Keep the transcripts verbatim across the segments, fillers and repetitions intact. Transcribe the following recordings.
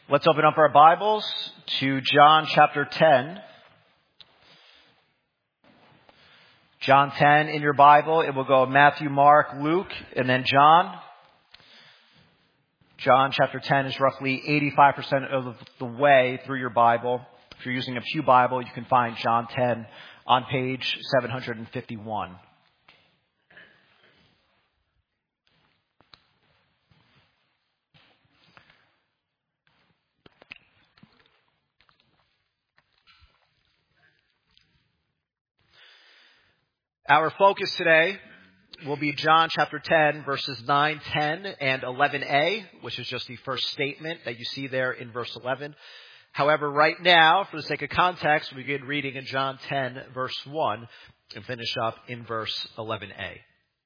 Let's open up our Bibles to John chapter ten. John ten in your Bible. It will go Matthew, Mark, Luke, and then John. John chapter ten is roughly eighty-five percent of the way through your Bible. If you're using a Pew Bible, you can find John ten on page seven hundred fifty-one. Our focus today will be John chapter ten, verses nine, ten, and eleven a, which is just the first statement that you see there in verse eleven. However, right now, for the sake of context, we begin reading in John ten, verse one, and finish up in verse eleven a.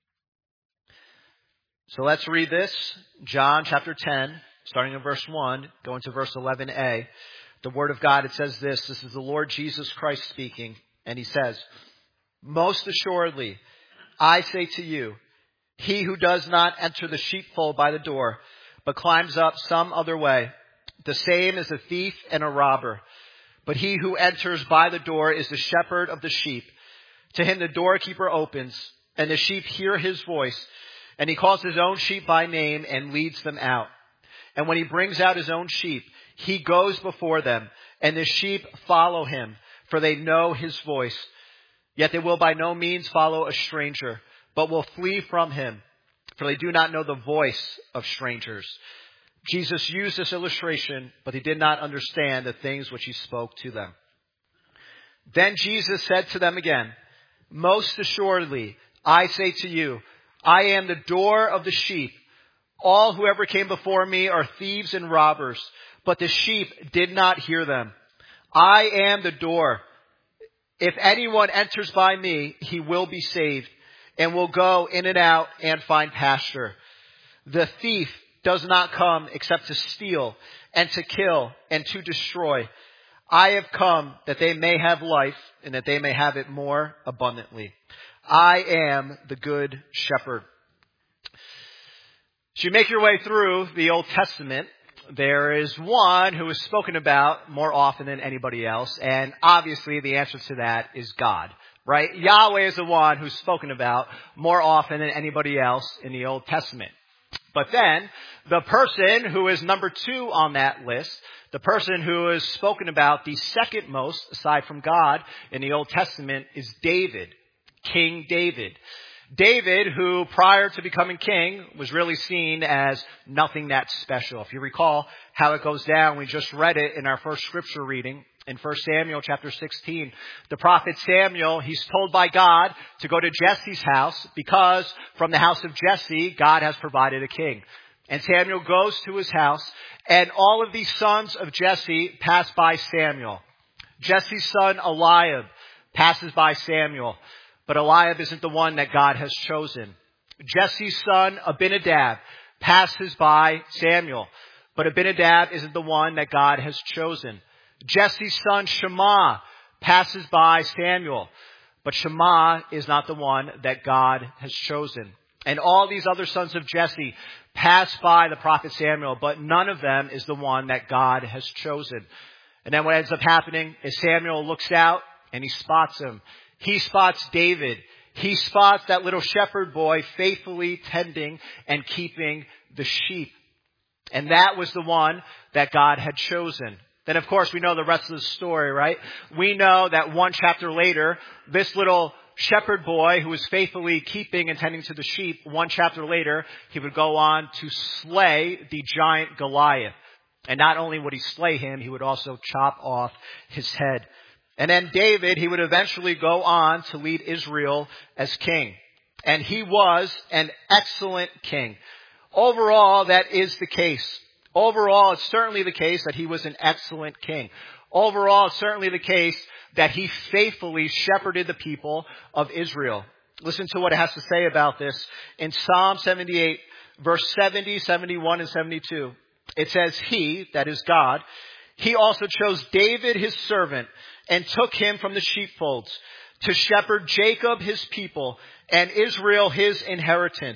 So let's read this, John chapter ten, starting in verse one, going to verse eleven a. The Word of God, it says this, this is the Lord Jesus Christ speaking, and he says, "Most assuredly, I say to you, he who does not enter the sheepfold by the door, but climbs up some other way, the same is a thief and a robber. But he who enters by the door is the shepherd of the sheep. To him the doorkeeper opens, and the sheep hear his voice, and he calls his own sheep by name and leads them out. And when he brings out his own sheep, he goes before them, and the sheep follow him, for they know his voice. Yet they will by no means follow a stranger, but will flee from him, for they do not know the voice of strangers." Jesus used this illustration, but they did not understand the things which he spoke to them. Then Jesus said to them again, "Most assuredly, I say to you, I am the door of the sheep. All who ever came before me are thieves and robbers, but the sheep did not hear them. I am the door. If anyone enters by me, he will be saved, and will go in and out and find pasture. The thief does not come except to steal and to kill and to destroy. I have come that they may have life and that they may have it more abundantly. I am the good shepherd." As you make your way through the Old Testament, there is one who is spoken about more often than anybody else, and obviously the answer to that is God, right? Yahweh is the one who's spoken about more often than anybody else in the Old Testament. But then, the person who is number two on that list, the person who is spoken about the second most, aside from God, in the Old Testament is David, King David. David, who prior to becoming king was really seen as nothing that special. If you recall how it goes down, we just read it in our first scripture reading in First Samuel chapter sixteen. The prophet Samuel, he's told by God to go to Jesse's house because from the house of Jesse, God has provided a king. And Samuel goes to his house, and all of these sons of Jesse pass by Samuel. Jesse's son Eliab passes by Samuel. But Eliab isn't the one that God has chosen. Jesse's son, Abinadab, passes by Samuel. But Abinadab isn't the one that God has chosen. Jesse's son, Shammah, passes by Samuel. But Shammah is not the one that God has chosen. And all these other sons of Jesse pass by the prophet Samuel, but none of them is the one that God has chosen. And then what ends up happening is Samuel looks out and he spots him. He spots David. He spots that little shepherd boy faithfully tending and keeping the sheep. And that was the one that God had chosen. Then, of course, we know the rest of the story, right? We know that one chapter later, this little shepherd boy who was faithfully keeping and tending to the sheep, one chapter later, he would go on to slay the giant Goliath. And not only would he slay him, he would also chop off his head. And then David, he would eventually go on to lead Israel as king. And he was an excellent king. Overall, that is the case. Overall, it's certainly the case that he was an excellent king. Overall, it's certainly the case that he faithfully shepherded the people of Israel. Listen to what it has to say about this in Psalm seventy-eight, verse seventy, seventy-one, and seventy-two. It says, "He," that is God, "he also chose David his servant and took him from the sheepfolds to shepherd Jacob his people and Israel his inheritance,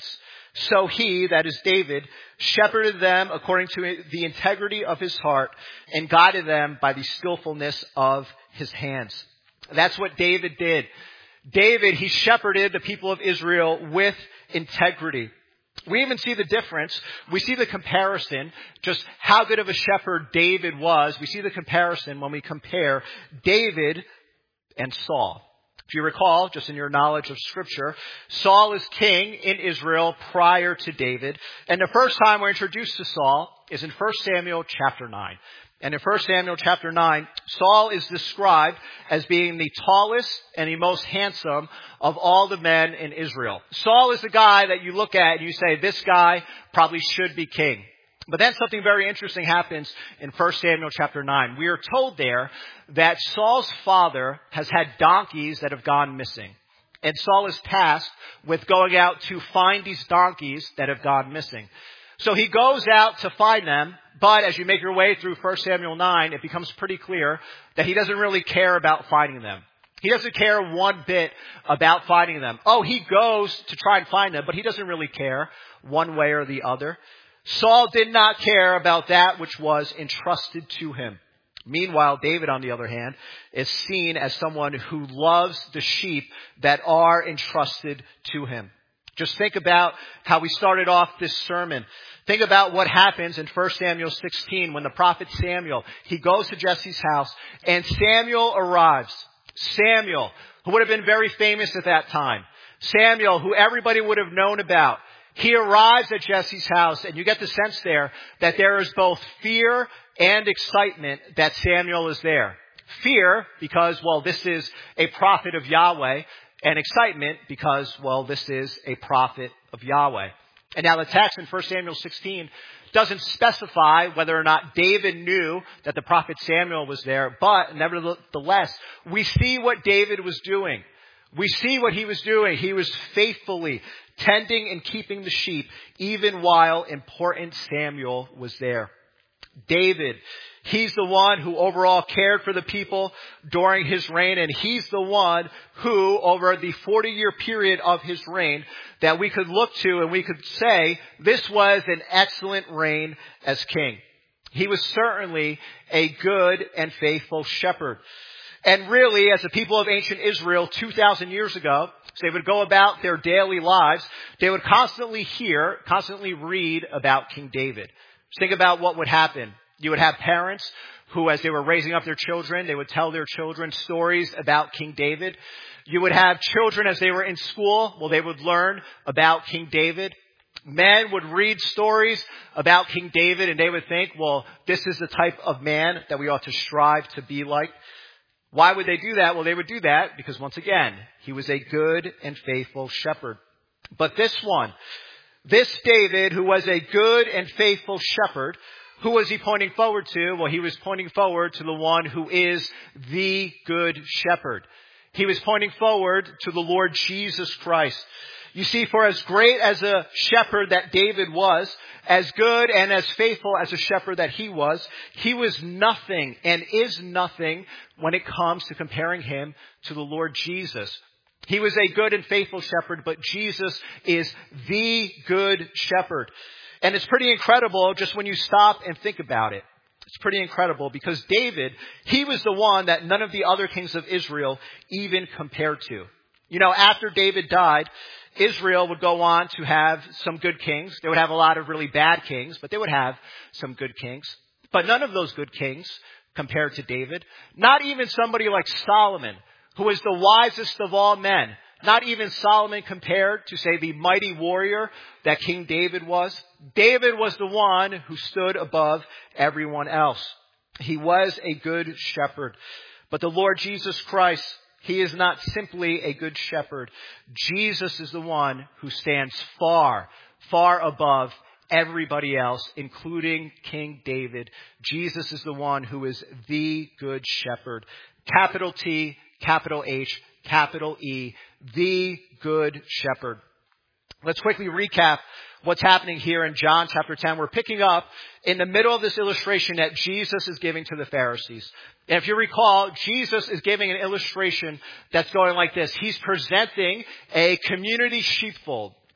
So he, that is David, shepherded them according to the integrity of his heart and guided them by the skillfulness of his hands. That's what David did. David, he shepherded the people of Israel with integrity. We even see the difference. We see the comparison, just how good of a shepherd David was. We see the comparison when we compare David and Saul. If you recall, just in your knowledge of Scripture, Saul is king in Israel prior to David. And the first time we're introduced to Saul is in First Samuel chapter nine. And in First Samuel chapter nine, Saul is described as being the tallest and the most handsome of all the men in Israel. Saul is the guy that you look at and you say, this guy probably should be king. But then something very interesting happens in First Samuel chapter nine. We are told there that Saul's father has had donkeys that have gone missing. And Saul is tasked with going out to find these donkeys that have gone missing. So he goes out to find them, but as you make your way through First Samuel nine, it becomes pretty clear that he doesn't really care about finding them. He doesn't care one bit about finding them. Oh, he goes to try and find them, but he doesn't really care one way or the other. Saul did not care about that which was entrusted to him. Meanwhile, David, on the other hand, is seen as someone who loves the sheep that are entrusted to him. Just think about how we started off this sermon. Think about what happens in First Samuel sixteen when the prophet Samuel, he goes to Jesse's house and Samuel arrives. Samuel, who would have been very famous at that time. Samuel, who everybody would have known about. He arrives at Jesse's house, and you get the sense there that there is both fear and excitement that Samuel is there. Fear, because, well, this is a prophet of Yahweh, and excitement because, well, this is a prophet of Yahweh. And now the text in First Samuel sixteen doesn't specify whether or not David knew that the prophet Samuel was there, but nevertheless, we see what David was doing. We see what he was doing. He was faithfully tending and keeping the sheep, even while important Samuel was there. David, he's the one who overall cared for the people during his reign, and he's the one who, over the forty-year period of his reign, that we could look to and we could say, this was an excellent reign as king. He was certainly a good and faithful shepherd. And really, as the people of ancient Israel two thousand years ago, so they would go about their daily lives, they would constantly hear, constantly read about King David. Just think about what would happen. You would have parents who, as they were raising up their children, they would tell their children stories about King David. You would have children as they were in school, well, they would learn about King David. Men would read stories about King David, and they would think, well, this is the type of man that we ought to strive to be like. Why would they do that? Well, they would do that because, once again, he was a good and faithful shepherd. But this one, this David, who was a good and faithful shepherd, who was he pointing forward to? Well, he was pointing forward to the one who is the good shepherd. He was pointing forward to the Lord Jesus Christ. You see, for as great as a shepherd that David was, as good and as faithful as a shepherd that he was, he was nothing and is nothing when it comes to comparing him to the Lord Jesus. He was a good and faithful shepherd, but Jesus is the good shepherd. And it's pretty incredible just when you stop and think about it. It's pretty incredible because David, he was the one that none of the other kings of Israel even compared to. You know, after David died, Israel would go on to have some good kings. They would have a lot of really bad kings, but they would have some good kings. But none of those good kings compared to David. Not even somebody like Solomon, who was the wisest of all men. Not even Solomon compared to, say, the mighty warrior that King David was. David was the one who stood above everyone else. He was a good shepherd. But the Lord Jesus Christ, he is not simply a good shepherd. Jesus is the one who stands far, far above everybody else, including King David. Jesus is the one who is the good shepherd. Capital T, capital H, capital E, the good shepherd. Let's quickly recap what's happening here in John chapter ten. We're picking up in the middle of this illustration that Jesus is giving to the Pharisees. And if you recall, Jesus is giving an illustration that's going like this. He's presenting a community sheepfold.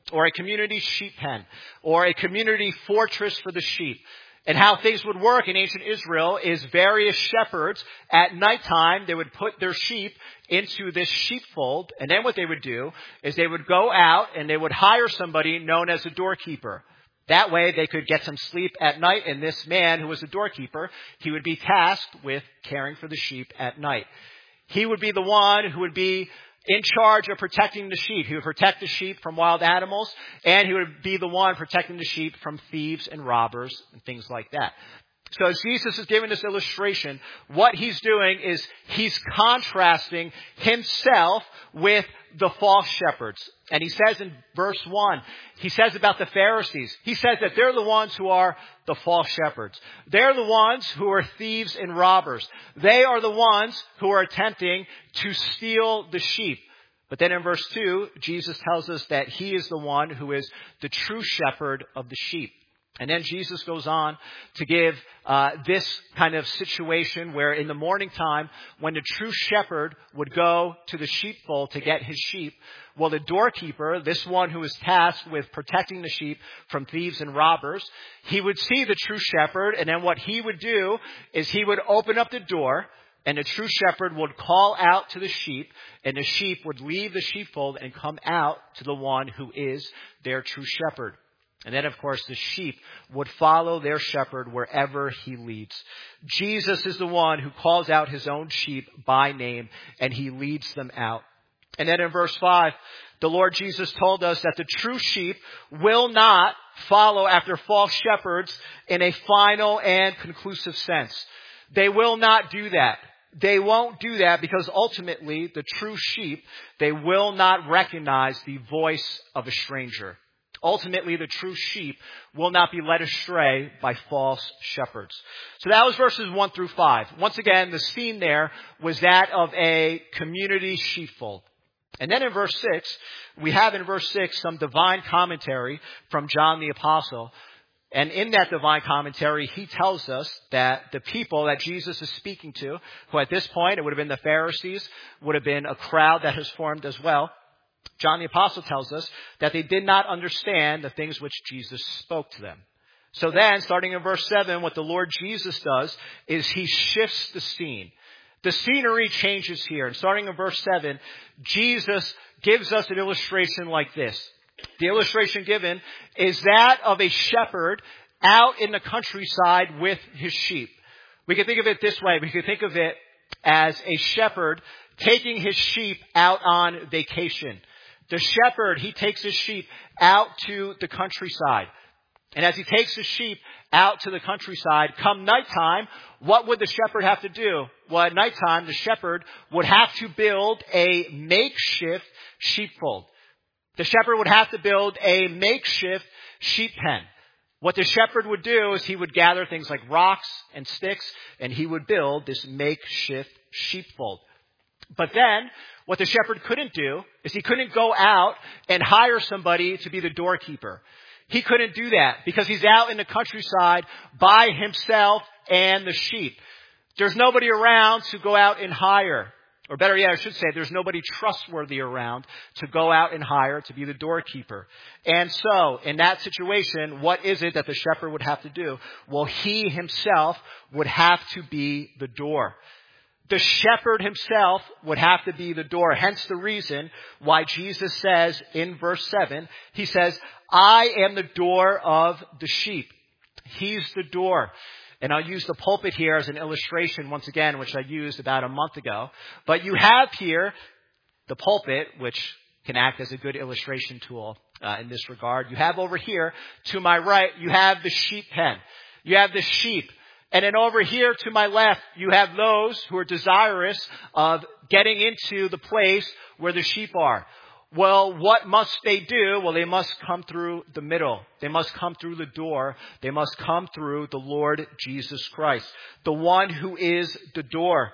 or a community sheep pen, or a community fortress for the sheep. And how things would work in ancient Israel is various shepherds at nighttime, they would put their sheep into this sheepfold. And then what they would do is they would go out and they would hire somebody known as a doorkeeper. That way they could get some sleep at night. And this man who was a doorkeeper, he would be tasked with caring for the sheep at night. He would be the one who would be in charge of protecting the sheep. He would protect the sheep from wild animals, and he would be the one protecting the sheep from thieves and robbers and things like that. So as Jesus is giving this illustration, what he's doing is he's contrasting himself with the false shepherds. And he says in verse one, he says about the Pharisees, he says that they're the ones who are the false shepherds. They're the ones who are thieves and robbers. They are the ones who are attempting to steal the sheep. But then in verse two, Jesus tells us that he is the one who is the true shepherd of the sheep. And then Jesus goes on to give uh, this kind of situation where in the morning time, when the true shepherd would go to the sheepfold to get his sheep, well, the doorkeeper, this one who is tasked with protecting the sheep from thieves and robbers, he would see the true shepherd, and then what he would do is he would open up the door, and the true shepherd would call out to the sheep, and the sheep would leave the sheepfold and come out to the one who is their true shepherd. And then, of course, the sheep would follow their shepherd wherever he leads. Jesus is the one who calls out his own sheep by name, and he leads them out. And then in verse five, the Lord Jesus told us that the true sheep will not follow after false shepherds in a final and conclusive sense. They will not do that. They won't do that because ultimately the true sheep, they will not recognize the voice of a stranger. Ultimately, the true sheep will not be led astray by false shepherds. So that was verses one through five. Once again, the scene there was that of a community sheepfold. And then in verse six, we have in verse six some divine commentary from John the Apostle. And in that divine commentary, he tells us that the people that Jesus is speaking to, who at this point, it would have been the Pharisees, would have been a crowd that has formed as well. John the Apostle tells us that they did not understand the things which Jesus spoke to them. So then, starting in verse seven, what the Lord Jesus does is he shifts the scene. The scenery changes here. And starting in verse seven, Jesus gives us an illustration like this. The illustration given is that of a shepherd out in the countryside with his sheep. We can think of it this way. We can think of it as a shepherd taking his sheep out on vacation. The shepherd, he takes his sheep out to the countryside. And as he takes his sheep out to the countryside, come nighttime, what would the shepherd have to do? Well, at nighttime, the shepherd would have to build a makeshift sheepfold. The shepherd would have to build a makeshift sheep pen. What the shepherd would do is he would gather things like rocks and sticks, and he would build this makeshift sheepfold. But then, what the shepherd couldn't do is he couldn't go out and hire somebody to be the doorkeeper. He couldn't do that because he's out in the countryside by himself and the sheep. There's nobody around to go out and hire. Or better yet, I should say, there's nobody trustworthy around to go out and hire to be the doorkeeper. And so, in that situation, what is it that the shepherd would have to do? Well, he himself would have to be the door. The shepherd himself would have to be the door. Hence the reason why Jesus says in verse seven, he says, I am the door of the sheep. He's the door. And I'll use the pulpit here as an illustration once again, which I used about a month ago. But you have here the pulpit, which can act as a good illustration tool uh, in this regard. You have over here to my right, you have the sheep pen. You have the sheep. And then over here to my left, you have those who are desirous of getting into the place where the sheep are. Well, what must they do? Well, they must come through the middle. They must come through the door. They must come through the Lord Jesus Christ, the one who is the door.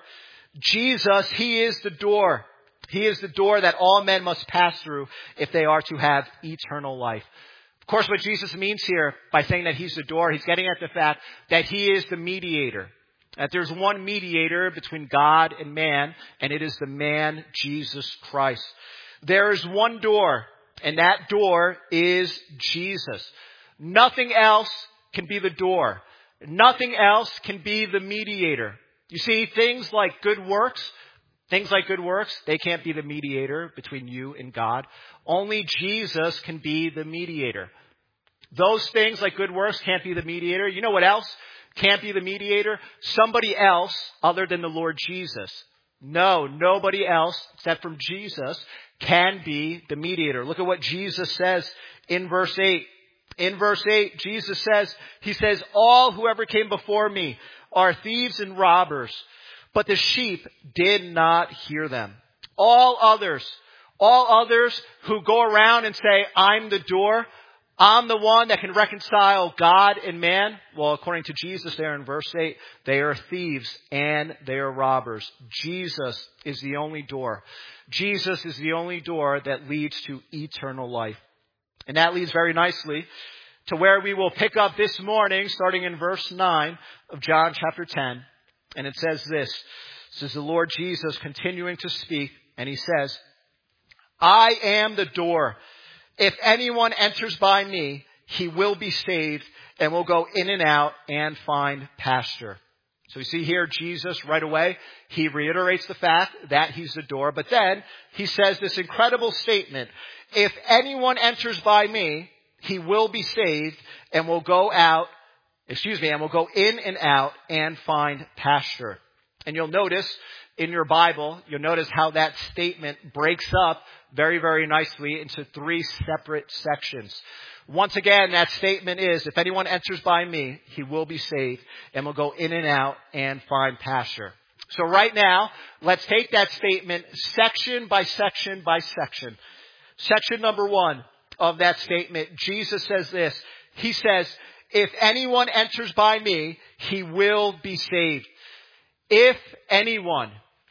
Jesus, he is the door. He is the door that all men must pass through if they are to have eternal life. Of course, what Jesus means here by saying that he's the door, he's getting at the fact that he is the mediator. That there's one mediator between God and man, and it is the man, Jesus Christ. There is one door, And that door is Jesus. Nothing else can be the door. Nothing else can be the mediator. You see, things like good works, things like good works, they can't be the mediator between you and God. Only Jesus can be the mediator. Those things like good works can't be the mediator. You know what else can't be the mediator? Somebody else other than the Lord Jesus. No, nobody else except from Jesus can be the mediator. Look at what Jesus says in verse eight. In verse eight, Jesus says, he says, all whoever came before me are thieves and robbers, but the sheep did not hear them. All others, all others who go around and say, I'm the door, I'm the one that can reconcile God and man. Well, according to Jesus there in verse eight, they are thieves and they are robbers. Jesus is the only door. Jesus is the only door that leads to eternal life. And that leads very nicely to where we will pick up this morning, starting in verse nine of John chapter ten. And it says this. This is the Lord Jesus continuing to speak. And he says, I am the door. If anyone enters by me, he will be saved and will go in and out and find pasture. So we see here Jesus right away, he reiterates the fact that he's the door. But then he says this incredible statement. If anyone enters by me, he will be saved and will go out, excuse me, and will go in and out and find pasture. And you'll notice in your Bible, you'll notice how that statement breaks up very, very nicely into three separate sections. Once again, that statement is, if anyone enters by me, he will be saved and will go in and out and find pasture. So right now, let's take that statement section by section by section. Section number one of that statement, Jesus says this. He says, if anyone enters by me, he will be saved. If anyone,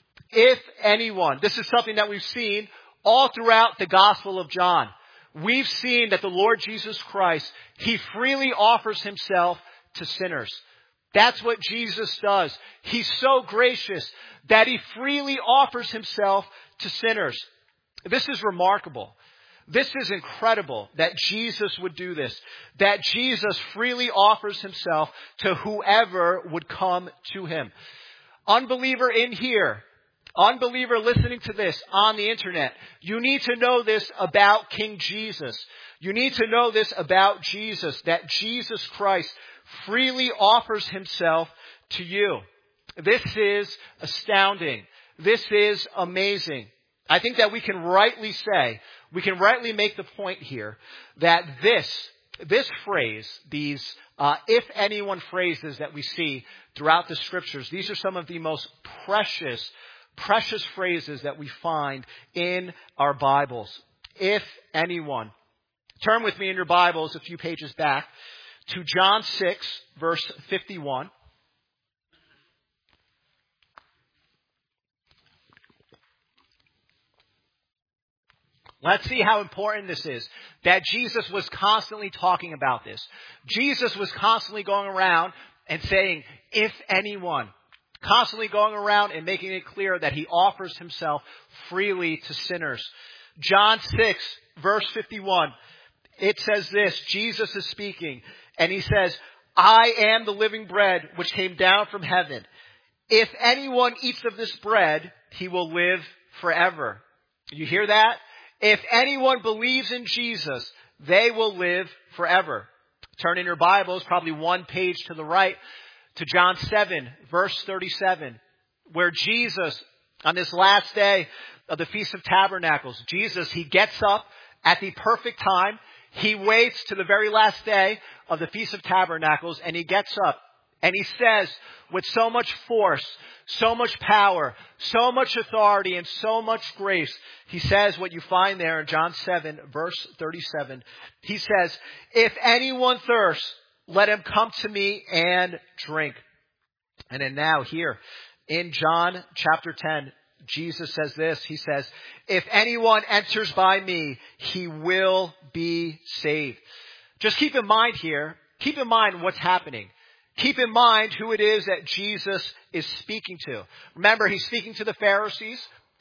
if anyone, this is something that we've seen all throughout the Gospel of John. We've seen that the Lord Jesus Christ, he freely offers himself to sinners. That's what Jesus does. He's so gracious that he freely offers himself to sinners. This is remarkable. This is incredible that Jesus would do this, that Jesus freely offers himself to whoever would come to him. Unbeliever in here, unbeliever listening to this on the internet, you need to know this about King Jesus. You need to know this about Jesus, that Jesus Christ freely offers himself to you. This is astounding. This is amazing. I think that we can rightly say, we can rightly make the point here that this, this phrase, these uh, if anyone phrases that we see throughout the scriptures, these are some of the most precious, precious phrases that we find in our Bibles. If anyone. Turn with me in your Bibles a few pages back to John six, verse fifty-one. Let's see how important this is, that Jesus was constantly talking about this. Jesus was constantly going around and saying, if anyone, constantly going around and making it clear that he offers himself freely to sinners. John six, verse fifty-one, it says this, Jesus is speaking, and he says, I am the living bread which came down from heaven. If anyone eats of this bread, he will live forever. You hear that? If anyone believes in Jesus, they will live forever. Turn in your Bibles, probably one page to the right, to John seven, verse thirty-seven, where Jesus, on this last day of the Feast of Tabernacles, Jesus, he gets up at the perfect time. He waits to the very last day of the Feast of Tabernacles, and he gets up and he says with so much force, so much power, so much authority, and so much grace, he says what you find there in John seven, verse thirty-seven. He says, if anyone thirsts, let him come to me and drink. And then now here in John chapter ten, Jesus says this. He says, if anyone enters by me, he will be saved. Just keep in mind here, keep in mind what's happening. Keep in mind who it is that Jesus is speaking to. Remember, he's speaking to the Pharisees.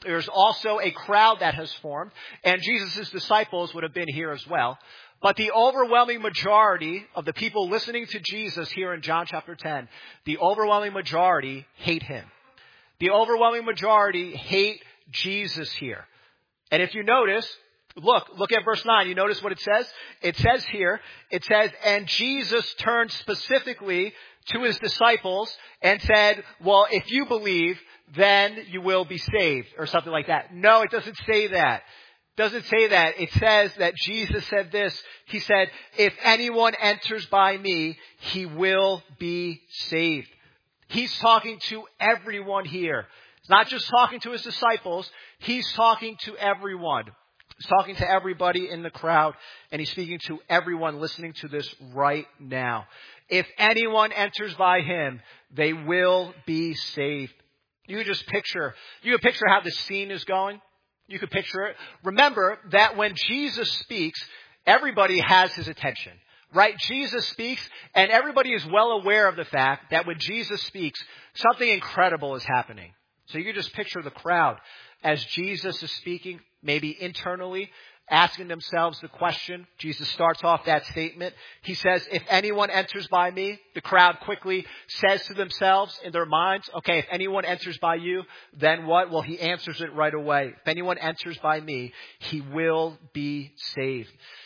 There's also a crowd that has formed, and Jesus' disciples would have been here as well. But the overwhelming majority of the people listening to Jesus here in John chapter ten, the overwhelming majority hate him. The overwhelming majority hate Jesus here. And if you notice, look, look at verse nine. You notice what it says? It says here, it says, and Jesus turned specifically to his disciples and said, well, if you believe, then you will be saved, or something like that. No, it doesn't say that. It doesn't say that. It says that Jesus said this. He said, if anyone enters by me, he will be saved. He's talking to everyone here. He's not just talking to his disciples. He's talking to everyone. He's talking to everybody in the crowd, and he's speaking to everyone listening to this right now. If anyone enters by him, they will be saved. You can just picture, you can picture how the scene is going. You can picture it. Remember that when Jesus speaks, everybody has his attention, right? Jesus speaks, and everybody is well aware of the fact that when Jesus speaks, something incredible is happening. So you can just picture the crowd as Jesus is speaking, maybe internally, asking themselves the question. Jesus starts off that statement. He says, if anyone enters by me, the crowd quickly says to themselves in their minds, okay, if anyone enters by you, then what? Well, he answers it right away. If anyone enters by me, he will be saved.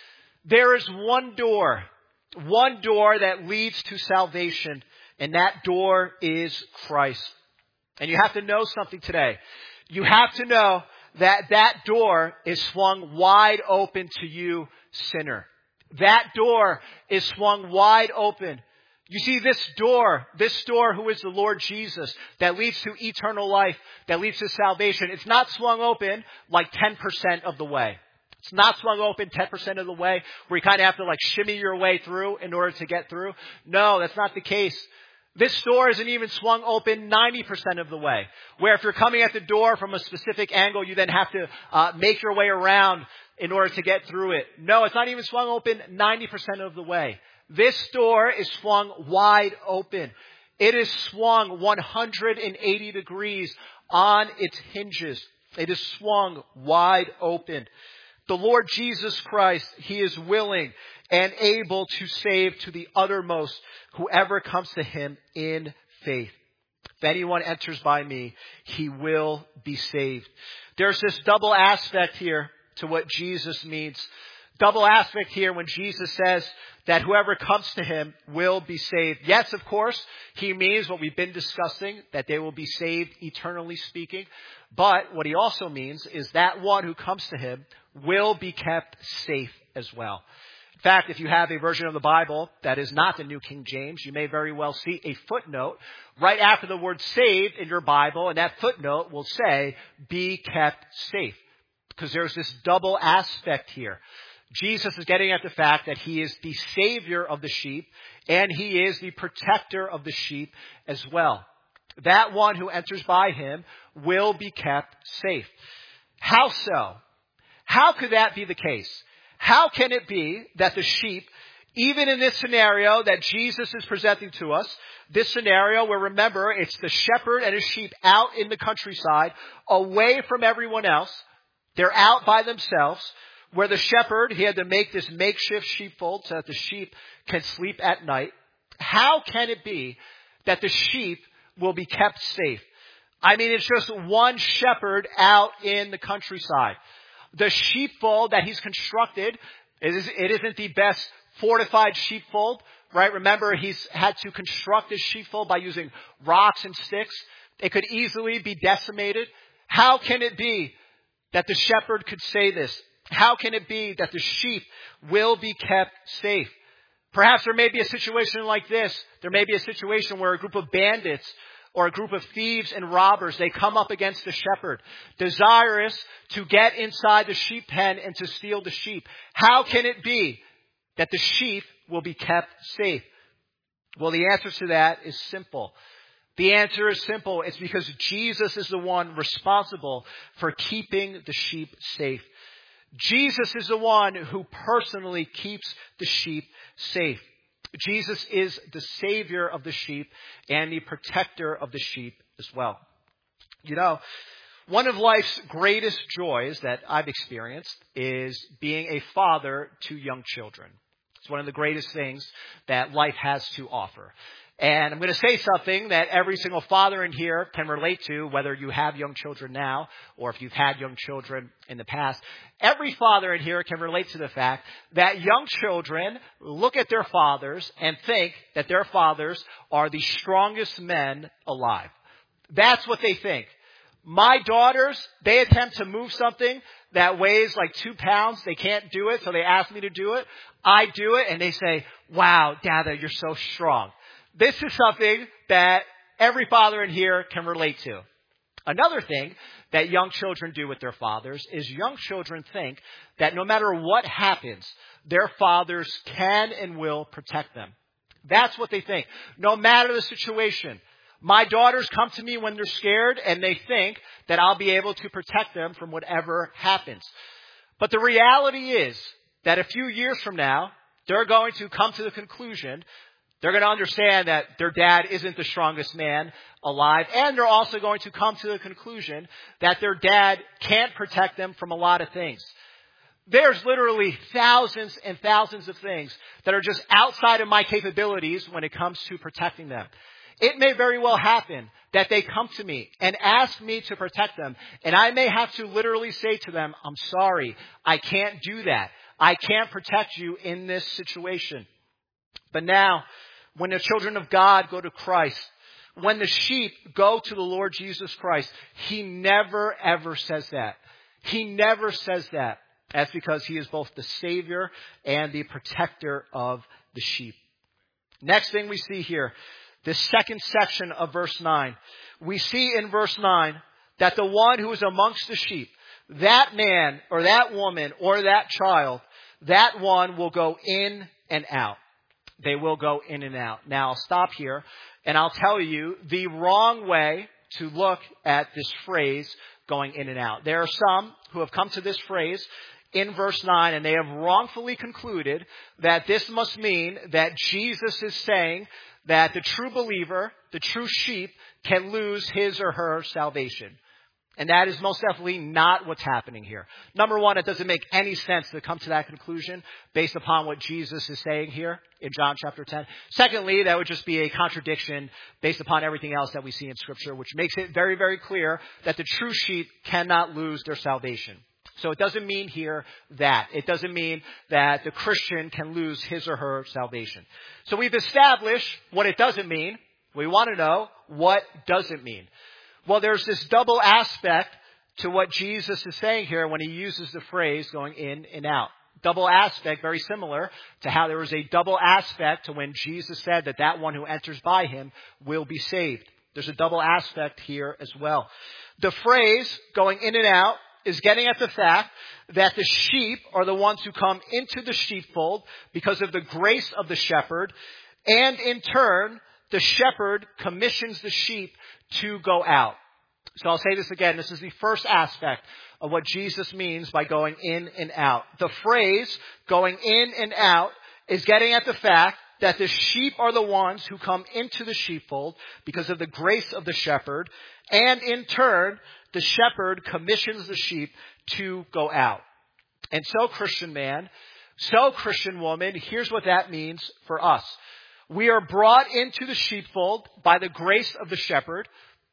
There is one door, one door that leads to salvation, and that door is Christ. And you have to know something today. You have to know that that door is swung wide open to you, sinner. That door is swung wide open. You see, this door, this door who is the Lord Jesus, that leads to eternal life, that leads to salvation, it's not swung open like ten percent of the way. It's not swung open ten percent of the way where you kind of have to like shimmy your way through in order to get through. No, that's not the case. This door isn't even swung open ninety percent of the way, where if you're coming at the door from a specific angle, you then have to uh, make your way around in order to get through it. No, it's not even swung open ninety percent of the way. This door is swung wide open. It is swung one hundred eighty degrees on its hinges. It is swung wide open. The Lord Jesus Christ, he is willing and able to save to the uttermost whoever comes to him in faith. If anyone enters by me, he will be saved. There's this double aspect here to what Jesus means. Double aspect here when Jesus says that whoever comes to him will be saved. Yes, of course, he means what we've been discussing, that they will be saved eternally speaking. But what he also means is that one who comes to him will be kept safe as well. In fact, if you have a version of the Bible that is not the New King James, you may very well see a footnote right after the word saved in your Bible, and that footnote will say, be kept safe. Because there's this double aspect here. Jesus is getting at the fact that he is the savior of the sheep, and he is the protector of the sheep as well. That one who enters by him will be kept safe. How so? How could that be the case? How can it be that the sheep, even in this scenario that Jesus is presenting to us, this scenario where, remember, it's the shepherd and his sheep out in the countryside, away from everyone else, they're out by themselves, where the shepherd, he had to make this makeshift sheepfold so that the sheep can sleep at night. How can it be that the sheep will be kept safe? I mean, it's just one shepherd out in the countryside. The sheepfold that he's constructed, it isn't the best fortified sheepfold, right? Remember, he's had to construct this sheepfold by using rocks and sticks. It could easily be decimated. How can it be that the shepherd could say this? How can it be that the sheep will be kept safe? Perhaps there may be a situation like this. There may be a situation where a group of bandits or a group of thieves and robbers, they come up against the shepherd, desirous to get inside the sheep pen and to steal the sheep. How can it be that the sheep will be kept safe? Well, the answer to that is simple. The answer is simple. It's because Jesus is the one responsible for keeping the sheep safe. Jesus is the one who personally keeps the sheep safe. Jesus is the savior of the sheep and the protector of the sheep as well. You know, One of life's greatest joys that I've experienced is being a father to young children. It's one of the greatest things that life has to offer. And I'm going to say something that every single father in here can relate to, whether you have young children now or if you've had young children in the past. Every father in here can relate to the fact that young children look at their fathers and think that their fathers are the strongest men alive. That's what they think. My daughters, they attempt to move something that weighs like two pounds. They can't do it, so they ask me to do it. I do it, and they say, wow, Dada, you're so strong. This is something that every father in here can relate to. Another thing that young children do with their fathers is young children think that no matter what happens, their fathers can and will protect them. That's what they think. No matter the situation. My daughters come to me when they're scared and they think that I'll be able to protect them from whatever happens. But the reality is that a few years from now, they're going to come to the conclusion, they're going to understand that their dad isn't the strongest man alive. And they're also going to come to the conclusion that their dad can't protect them from a lot of things. There's literally thousands and thousands of things that are just outside of my capabilities when it comes to protecting them. It may very well happen that they come to me and ask me to protect them. And I may have to literally say to them, I'm sorry, I can't do that. I can't protect you in this situation. But now, when the children of God go to Christ, when the sheep go to the Lord Jesus Christ, He never ever says that. He never says that. That's because He is both the Savior and the protector of the sheep. Next thing we see here, this second section of verse nine. We see in verse nine that the one who is amongst the sheep, that man or that woman or that child, that one will go in and out. They will go in and out. Now, I'll stop here and I'll tell you the wrong way to look at this phrase going in and out. There are some who have come to this phrase in verse nine and they have wrongfully concluded that this must mean that Jesus is saying that the true believer, the true sheep, can lose his or her salvation. And that is most definitely not what's happening here. Number one, it doesn't make any sense to come to that conclusion based upon what Jesus is saying here in John chapter ten. Secondly, that would just be a contradiction based upon everything else that we see in Scripture, which makes it very, very clear that the true sheep cannot lose their salvation. So it doesn't mean here that. It doesn't mean that the Christian can lose his or her salvation. So we've established what it doesn't mean. We want to know what does it mean. Well, there's this double aspect to what Jesus is saying here when He uses the phrase going in and out. Double aspect, very similar to how there was a double aspect to when Jesus said that that one who enters by Him will be saved. There's a double aspect here as well. The phrase going in and out is getting at the fact that the sheep are the ones who come into the sheepfold because of the grace of the shepherd. And in turn, the shepherd commissions the sheep to go out. So I'll say this again. This is the first aspect of what Jesus means by going in and out. The phrase going in and out is getting at the fact that the sheep are the ones who come into the sheepfold because of the grace of the shepherd. And in turn, the shepherd commissions the sheep to go out. And so, Christian man, so Christian woman, here's what that means for us. We are brought into the sheepfold by the grace of the shepherd.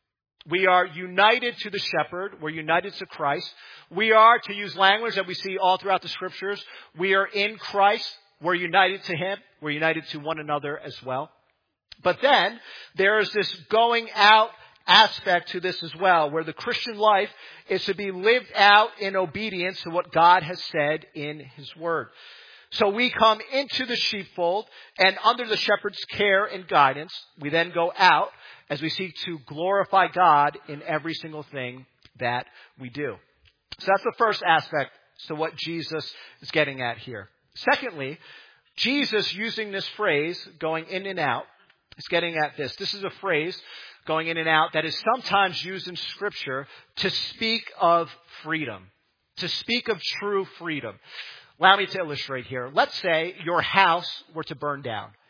We are united to the shepherd. We're united to Christ. We are, to use language that we see all throughout the Scriptures, we are in Christ. We're united to Him. We're united to one another as well. But then there is this going out aspect to this as well, where the Christian life is to be lived out in obedience to what God has said in His Word. So we come into the sheepfold, and under the shepherd's care and guidance, we then go out as we seek to glorify God in every single thing that we do. So that's the first aspect to what Jesus is getting at here. Secondly, Jesus using this phrase, going in and out, is getting at this. This is a phrase, going in and out, that is sometimes used in Scripture to speak of freedom, to speak of true freedom. Allow me to illustrate here. Let's say your house were to burn down.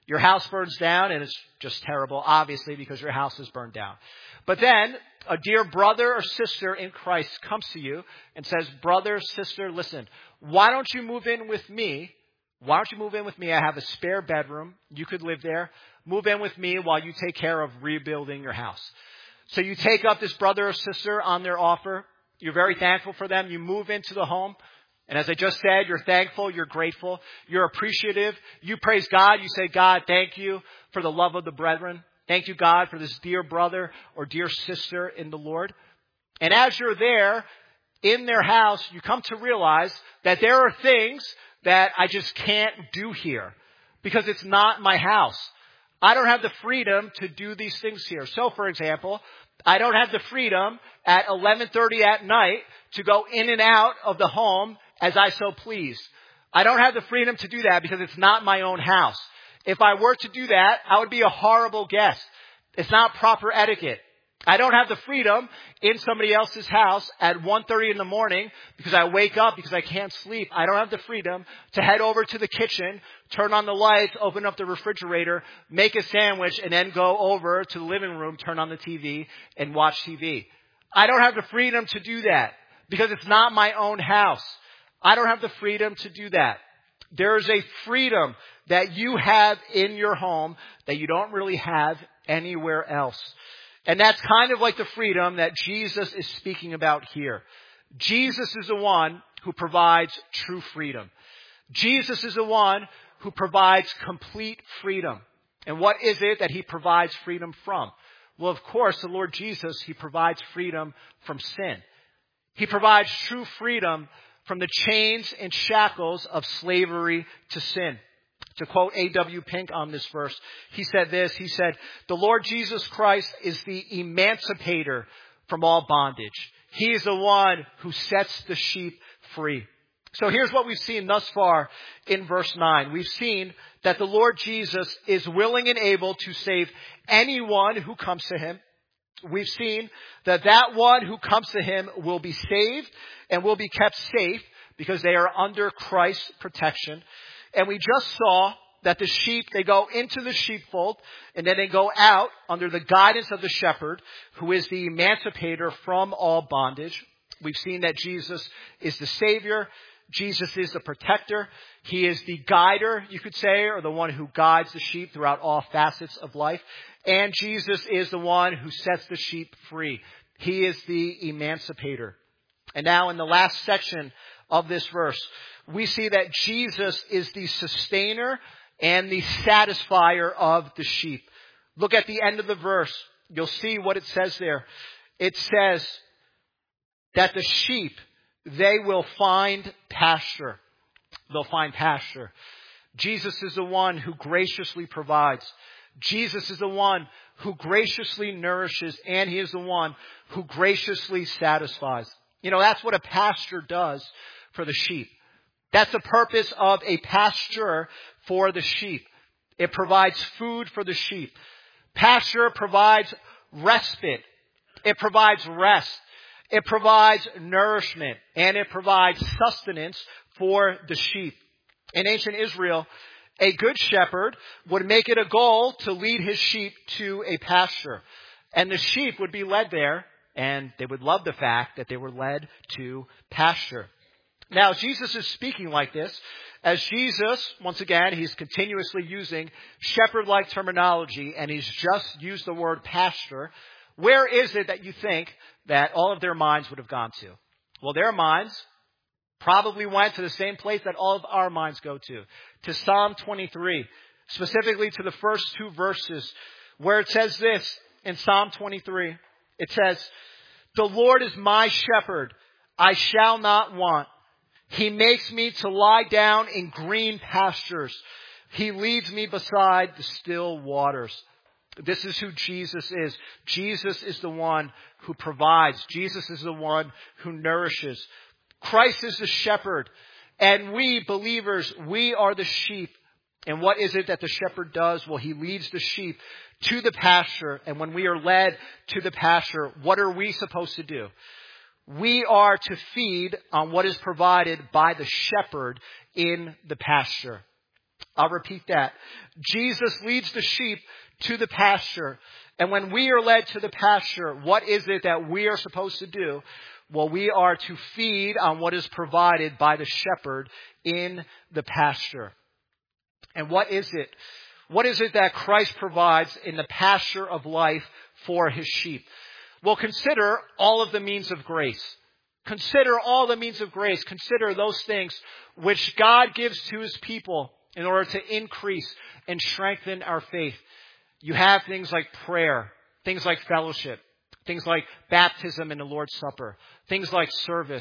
Your house burns down, and it's just terrible, obviously, because your house is burned down. But then a dear brother or sister in Christ comes to you and says, brother, sister, listen, why don't you move in with me? Why don't you move in with me? I have a spare bedroom. You could live there. Move in with me while you take care of rebuilding your house. So you take up this brother or sister on their offer. You're very thankful for them. You move into the home. And as I just said, you're thankful, you're grateful, you're appreciative. You praise God. You say, God, thank you for the love of the brethren. Thank you, God, for this dear brother or dear sister in the Lord. And as you're there in their house, you come to realize that there are things that I just can't do here because it's not my house. I don't have the freedom to do these things here. So, for example, I don't have the freedom at eleven thirty at night to go in and out of the home as I so please. I don't have the freedom to do that because it's not my own house. If I were to do that, I would be a horrible guest. It's not proper etiquette. I don't have the freedom in somebody else's house at one thirty in the morning because I wake up because I can't sleep. I don't have the freedom to head over to the kitchen, turn on the lights, open up the refrigerator, make a sandwich, and then go over to the living room, turn on the T V, and watch T V. I don't have the freedom to do that because it's not my own house. I don't have the freedom to do that. There is a freedom that you have in your home that you don't really have anywhere else. And that's kind of like the freedom that Jesus is speaking about here. Jesus is the one who provides true freedom. Jesus is the one who provides complete freedom. And what is it that he provides freedom from? Well, of course, the Lord Jesus, he provides freedom from sin. He provides true freedom from the chains and shackles of slavery to sin. To quote A W Pink on this verse, he said this, he said, the Lord Jesus Christ is the emancipator from all bondage. He is the one who sets the sheep free. So here's what we've seen thus far in verse nine. We've seen that the Lord Jesus is willing and able to save anyone who comes to him. We've seen that that one who comes to him will be saved and will be kept safe because they are under Christ's protection. And we just saw that the sheep, they go into the sheepfold and then they go out under the guidance of the shepherd, who is the emancipator from all bondage. We've seen that Jesus is the Savior. Jesus is the protector. He is the guider, you could say, or the one who guides the sheep throughout all facets of life. And Jesus is the one who sets the sheep free. He is the emancipator. And now in the last section of this verse, we see that Jesus is the sustainer and the satisfier of the sheep. Look at the end of the verse. You'll see what it says there. It says that the sheep, they will find pasture. They'll find pasture. Jesus is the one who graciously provides. Jesus is the one who graciously nourishes, and he is the one who graciously satisfies. You know, that's what a pasture does for the sheep. That's the purpose of a pasture for the sheep. It provides food for the sheep. Pasture provides respite. It provides rest. It provides nourishment. And it provides sustenance for the sheep. In ancient Israel, a good shepherd would make it a goal to lead his sheep to a pasture. And the sheep would be led there, and they would love the fact that they were led to pasture. Now, Jesus is speaking like this, as Jesus, once again, he's continuously using shepherd-like terminology, and he's just used the word pasture. Where is it that you think that all of their minds would have gone to? Well, their minds probably went to the same place that all of our minds go to, to Psalm twenty-three, specifically to the first two verses, where it says this in Psalm twenty-three. It says, the Lord is my shepherd, I shall not want. He makes me to lie down in green pastures. He leads me beside the still waters. This is who Jesus is. Jesus is the one who provides. Jesus is the one who nourishes. Christ is the shepherd. And we, believers, we are the sheep. And what is it that the shepherd does? Well, he leads the sheep to the pasture. And when we are led to the pasture, what are we supposed to do? We are to feed on what is provided by the shepherd in the pasture. I'll repeat that. Jesus leads the sheep to the pasture. And when we are led to the pasture, what is it that we are supposed to do? Well, we are to feed on what is provided by the shepherd in the pasture. And what is it? What is it that Christ provides in the pasture of life for his sheep? Well, consider all of the means of grace. Consider all the means of grace. Consider those things which God gives to his people in order to increase and strengthen our faith. You have things like prayer, things like fellowship, things like baptism in the Lord's Supper, things like service.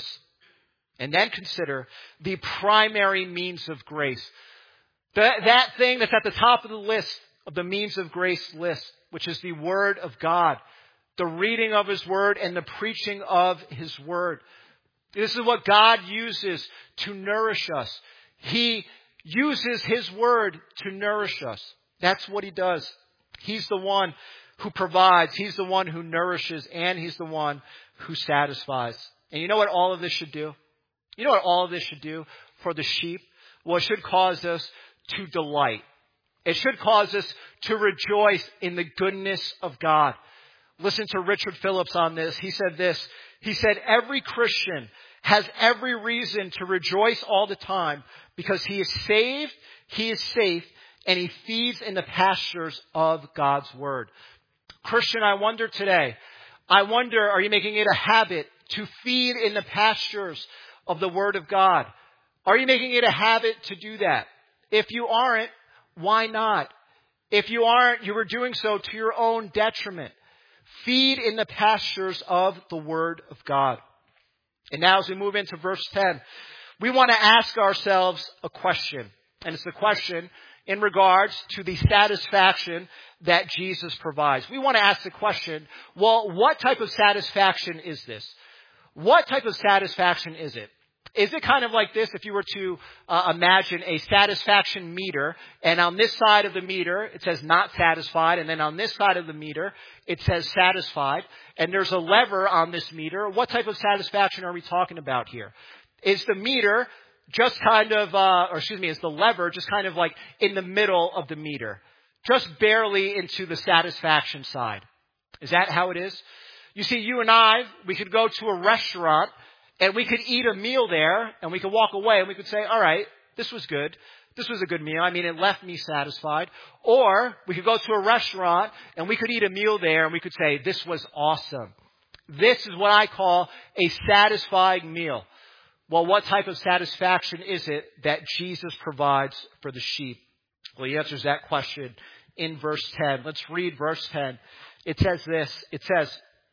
And then consider the primary means of grace. That, that thing that's at the top of the list, of the means of grace list, which is the Word of God, the reading of his Word and the preaching of his Word. This is what God uses to nourish us. He uses his Word to nourish us. That's what he does. He's the one who provides. He's the one who nourishes. And he's the one who satisfies. And you know what all of this should do? You know what all of this should do for the sheep? Well, it should cause us to delight. It should cause us to rejoice in the goodness of God. Listen to Richard Phillips on this. He said this. He said, every Christian has every reason to rejoice all the time because he is saved, he is safe, and he feeds in the pastures of God's Word. Christian, I wonder today, I wonder, are you making it a habit to feed in the pastures of the Word of God? Are you making it a habit to do that? If you aren't, why not? If you aren't, you are doing so to your own detriment. Feed in the pastures of the Word of God. And now as we move into verse ten, we want to ask ourselves a question. And it's the question in regards to the satisfaction that Jesus provides. We want to ask the question, well, what type of satisfaction is this? What type of satisfaction is it? Is it kind of like this, if you were to uh, imagine a satisfaction meter, and on this side of the meter, it says not satisfied, and then on this side of the meter, it says satisfied, and there's a lever on this meter. What type of satisfaction are we talking about here? Is the meter just kind of, uh, or excuse me, is the lever just kind of like in the middle of the meter, just barely into the satisfaction side? Is that how it is? You see, you and I, we could go to a restaurant, and we could eat a meal there, and we could walk away, and we could say, all right, this was good. This was a good meal. I mean, it left me satisfied. Or we could go to a restaurant, and we could eat a meal there, and we could say, this was awesome. This is what I call a satisfying meal. Well, what type of satisfaction is it that Jesus provides for the sheep? Well, he answers that question in verse ten. Let's read verse ten. It says this. It says,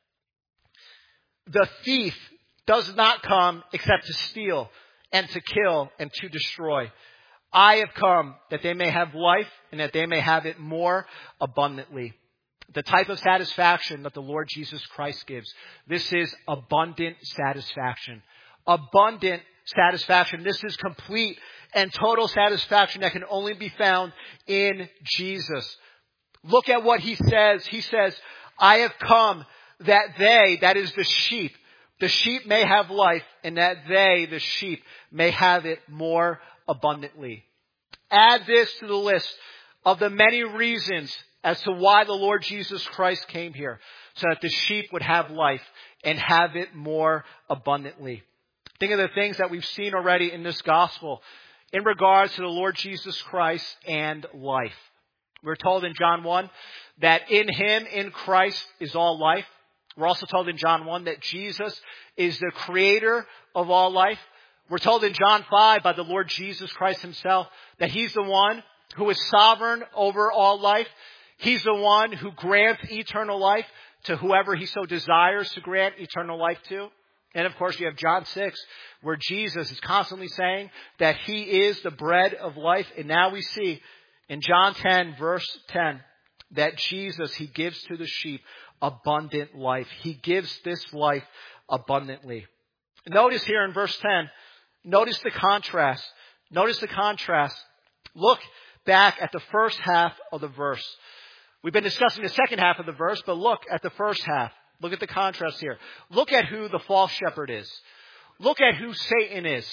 the thief does not come except to steal and to kill and to destroy. I have come that they may have life and that they may have it more abundantly. The type of satisfaction that the Lord Jesus Christ gives, this is abundant satisfaction. Abundant satisfaction. This is complete and total satisfaction that can only be found in Jesus. Look at what he says. He says, I have come that they, that is the sheep, the sheep may have life, and that they, the sheep, may have it more abundantly. Add this to the list of the many reasons as to why the Lord Jesus Christ came here, so that the sheep would have life and have it more abundantly. Think of the things that we've seen already in this gospel in regards to the Lord Jesus Christ and life. We're told in John one that in him, in Christ, is all life. We're also told in John one that Jesus is the creator of all life. We're told in John five by the Lord Jesus Christ himself that he's the one who is sovereign over all life. He's the one who grants eternal life to whoever he so desires to grant eternal life to. And of course you have John six where Jesus is constantly saying that he is the bread of life. And now we see in John ten verse ten that Jesus, he gives to the sheep abundant life. He gives this life abundantly. Notice here in verse ten, notice the contrast. Notice the contrast. Look back at the first half of the verse. We've been discussing the second half of the verse, but look at the first half. Look at the contrast here. Look at who the false shepherd is. Look at who Satan is.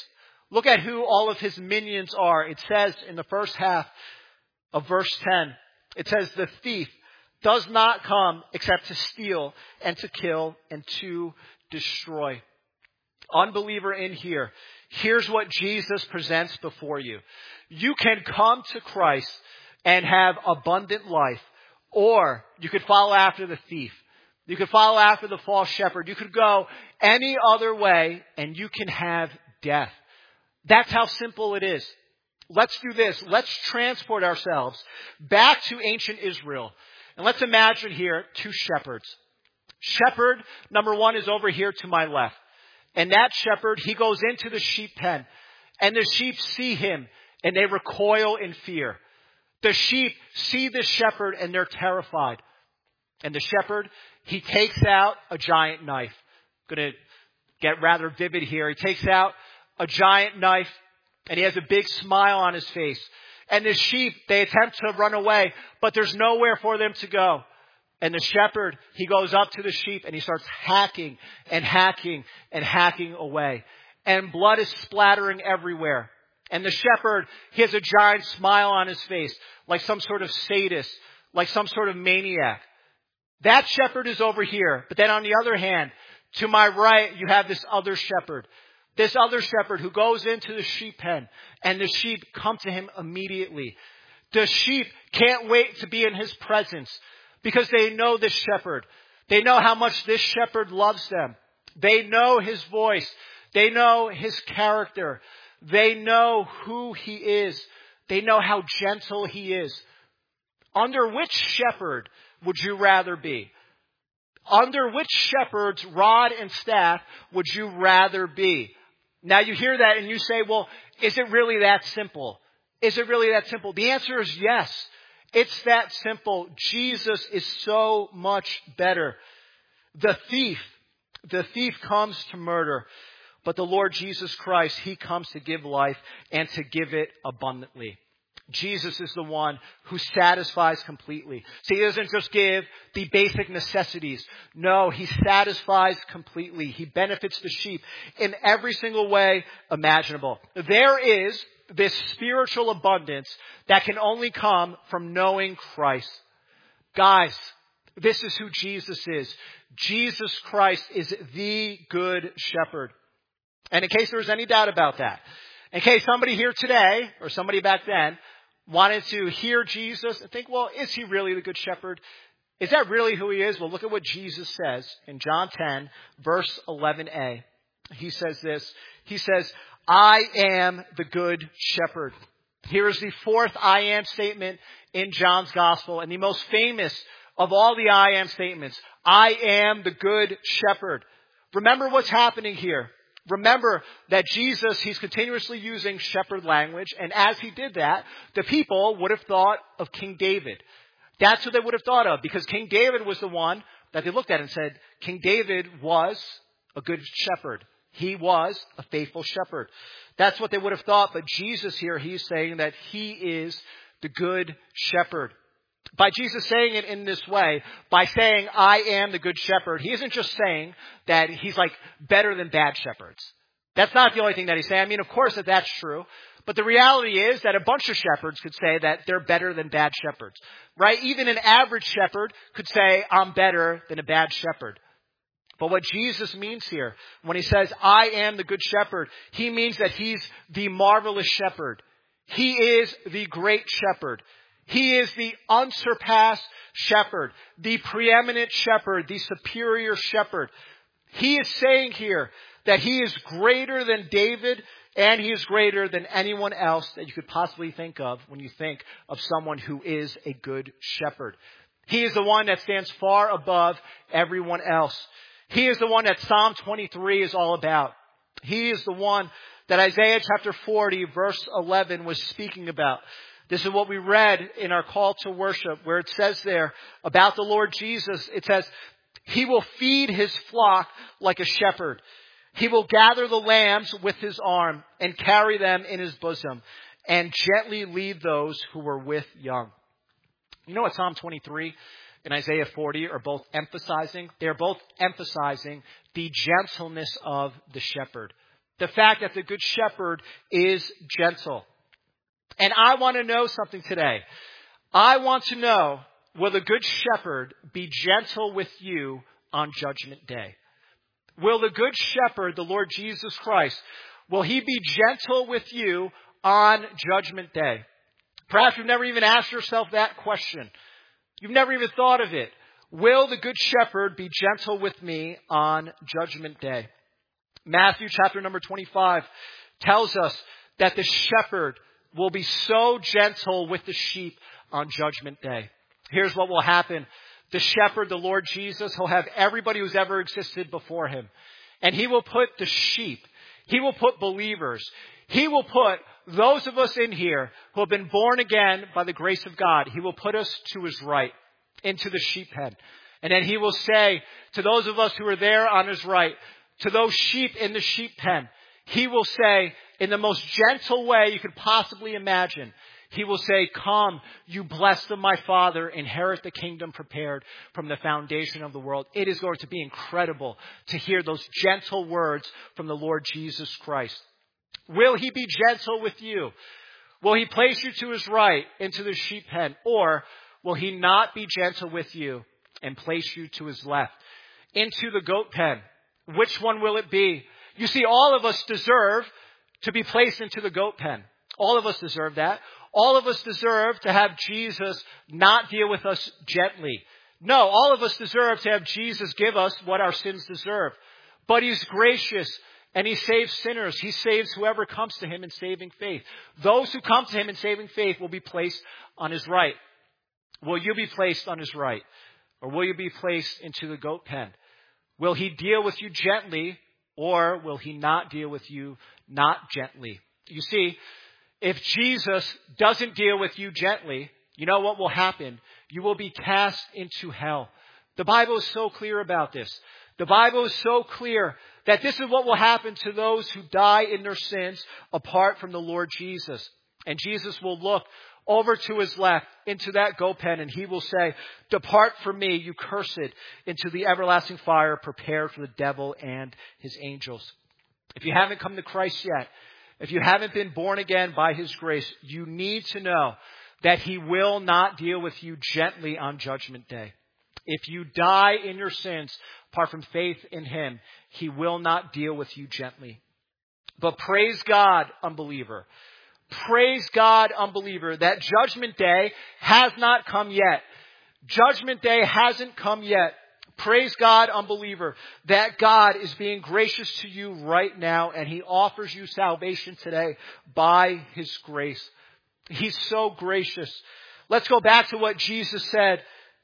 Look at who all of his minions are. It says in the first half of verse ten, it says, the thief does not come except to steal and to kill and to destroy. Unbeliever in here, here's what Jesus presents before you. You can come to Christ and have abundant life, or you could follow after the thief. You could follow after the false shepherd. You could go any other way and you can have death. That's how simple it is. Let's do this. Let's transport ourselves back to ancient Israel. And let's imagine here two shepherds. Shepherd number one is over here to my left. And that shepherd, he goes into the sheep pen. And the sheep see him and they recoil in fear. The sheep see the shepherd and they're terrified. And the shepherd, he takes out a giant knife. I'm going to get rather vivid here. He takes out a giant knife and he has a big smile on his face. And the sheep, they attempt to run away, but there's nowhere for them to go. And the shepherd, he goes up to the sheep and he starts hacking and hacking and hacking away. And blood is splattering everywhere. And the shepherd, he has a giant smile on his face, like some sort of sadist, like some sort of maniac. That shepherd is over here. But then on the other hand, to my right, you have this other shepherd. This other shepherd who goes into the sheep pen and the sheep come to him immediately. The sheep can't wait to be in his presence because they know this shepherd. They know how much this shepherd loves them. They know his voice. They know his character. They know who he is. They know how gentle he is. Under which shepherd would you rather be? Under which shepherd's rod and staff would you rather be? Now you hear that and you say, well, is it really that simple? Is it really that simple? The answer is yes. It's that simple. Jesus is so much better. The thief, the thief comes to murder, but the Lord Jesus Christ, he comes to give life and to give it abundantly. Jesus is the one who satisfies completely. See, he doesn't just give the basic necessities. No, he satisfies completely. He benefits the sheep in every single way imaginable. There is this spiritual abundance that can only come from knowing Christ. Guys, this is who Jesus is. Jesus Christ is the good shepherd. And in case there was any doubt about that, in case somebody here today or somebody back then wanted to hear Jesus and think, well, is he really the good shepherd? Is that really who he is? Well, look at what Jesus says in John ten, verse eleven a. He says this. He says, I am the good shepherd. Here is the fourth I am statement in John's gospel and the most famous of all the I am statements. I am the good shepherd. Remember what's happening here. Remember that Jesus, he's continuously using shepherd language. And as he did that, the people would have thought of King David. That's who they would have thought of, because King David was the one that they looked at and said, King David was a good shepherd. He was a faithful shepherd. That's what they would have thought. But Jesus here, he's saying that he is the good shepherd. By Jesus saying it in this way, by saying, I am the good shepherd, he isn't just saying that he's like better than bad shepherds. That's not the only thing that he's saying. I mean, of course that that's true. But the reality is that a bunch of shepherds could say that they're better than bad shepherds, right? Even an average shepherd could say, I'm better than a bad shepherd. But what Jesus means here, when he says, I am the good shepherd, he means that he's the marvelous shepherd. He is the great shepherd. He is the unsurpassed shepherd, the preeminent shepherd, the superior shepherd. He is saying here that he is greater than David and he is greater than anyone else that you could possibly think of when you think of someone who is a good shepherd. He is the one that stands far above everyone else. He is the one that Psalm twenty-three is all about. He is the one that Isaiah chapter forty verse eleven was speaking about. This is what we read in our call to worship, where it says there about the Lord Jesus. It says, he will feed his flock like a shepherd. He will gather the lambs with his arm and carry them in his bosom and gently lead those who are with young. You know what Psalm twenty-three and Isaiah forty are both emphasizing? They're both emphasizing the gentleness of the shepherd. The fact that the Good Shepherd is gentle. And I want to know something today. I want to know, will the Good Shepherd be gentle with you on Judgment Day? Will the Good Shepherd, the Lord Jesus Christ, will He be gentle with you on Judgment Day? Perhaps you've never even asked yourself that question. You've never even thought of it. Will the Good Shepherd be gentle with me on Judgment Day? Matthew chapter number twenty-five tells us that the shepherd will be so gentle with the sheep on Judgment Day. Here's what will happen. The shepherd, the Lord Jesus, He'll have everybody who's ever existed before Him. And He will put the sheep, He will put believers, He will put those of us in here who have been born again by the grace of God, He will put us to His right, into the sheep pen. And then He will say to those of us who are there on His right, to those sheep in the sheep pen, He will say in the most gentle way you could possibly imagine, He will say, "Come, you blessed of my Father, inherit the kingdom prepared from the foundation of the world." It is going to be incredible to hear those gentle words from the Lord Jesus Christ. Will He be gentle with you? Will He place you to His right into the sheep pen? Or will He not be gentle with you and place you to His left into the goat pen? Which one will it be? You see, all of us deserve to be placed into the goat pen. All of us deserve that. All of us deserve to have Jesus not deal with us gently. No, all of us deserve to have Jesus give us what our sins deserve. But He's gracious and He saves sinners. He saves whoever comes to Him in saving faith. Those who come to Him in saving faith will be placed on His right. Will you be placed on His right? Or will you be placed into the goat pen? Will He deal with you gently, or will He not deal with you not gently? You see, if Jesus doesn't deal with you gently, you know what will happen? You will be cast into hell. The Bible is so clear about this. The Bible is so clear that this is what will happen to those who die in their sins apart from the Lord Jesus. And Jesus will look over to His left into that goat pen, and He will say, "Depart from me, you cursed, into the everlasting fire prepared for the devil and his angels." If you haven't come to Christ yet, if you haven't been born again by His grace, you need to know that He will not deal with you gently on Judgment Day. If you die in your sins, apart from faith in Him, He will not deal with you gently. But praise God, unbeliever. Praise God, unbeliever, that Judgment Day has not come yet. Judgment Day hasn't come yet. Praise God, unbeliever, that God is being gracious to you right now, and He offers you salvation today by His grace. He's so gracious. Let's go back to what Jesus said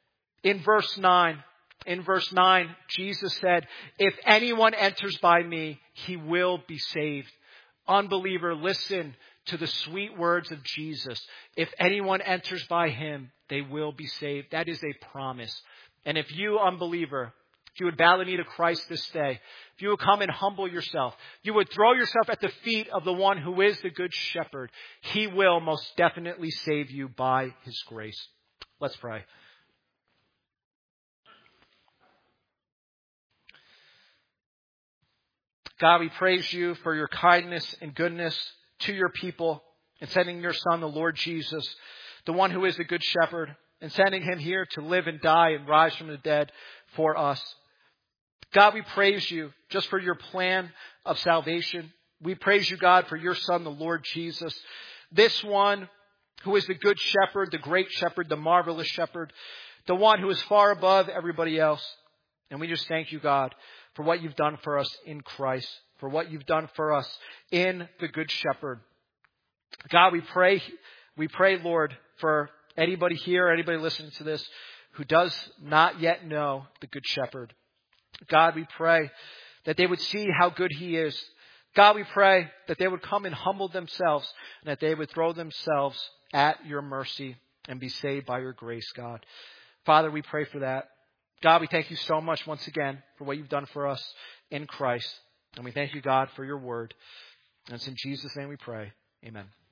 in verse nine. In verse nine, Jesus said, "If anyone enters by me, he will be saved." Unbeliever, listen to the sweet words of Jesus. If anyone enters by Him, they will be saved. That is a promise. And if you, unbeliever, if you would bow the knee to Christ this day, if you would come and humble yourself, you would throw yourself at the feet of the one who is the Good Shepherd, He will most definitely save you by His grace. Let's pray. God, we praise You for Your kindness and goodness to Your people and sending Your Son, the Lord Jesus, the one who is the Good Shepherd, and sending Him here to live and die and rise from the dead for us. God, we praise You just for Your plan of salvation. We praise You, God, for Your Son, the Lord Jesus, this one who is the Good Shepherd, the great Shepherd, the marvelous Shepherd, the one who is far above everybody else. And we just thank You, God, for what You've done for us in Christ, for what You've done for us in the Good Shepherd. God, we pray, we pray, Lord, for anybody here, anybody listening to this who does not yet know the Good Shepherd. God, we pray that they would see how good He is. God, we pray that they would come and humble themselves and that they would throw themselves at Your mercy and be saved by Your grace, God. Father, we pray for that. God, we thank You so much once again for what You've done for us in Christ. And we thank You, God, for Your word. And it's in Jesus' name we pray. Amen.